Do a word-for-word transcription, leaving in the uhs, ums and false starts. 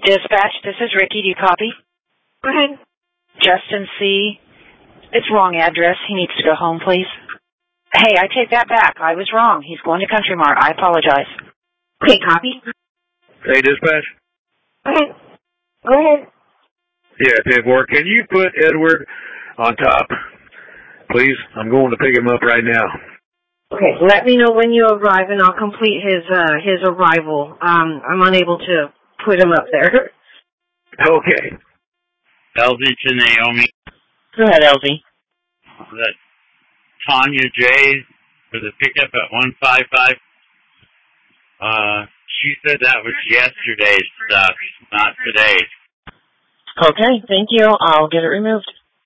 Dispatch, this is Ricky. Do you copy? Go ahead. Justin C. It's wrong address. He needs to go home, please. Hey, I take that back. I was wrong. He's going to Country Mart. I apologize. Okay, copy. Hey, dispatch. Go ahead. Go ahead. Yeah, ten four. Can you put Edward on top, please? I'm going to pick him up right now. Okay, let me know when you arrive, and I'll complete his uh, his arrival. Um, I'm unable to put him up there. Okay. Elsie to Naomi. Go ahead, Elsie. That Tanya J for the pickup at one five five. Uh, she said that was yesterday's stuff, not today's. Okay, thank you. I'll get it removed.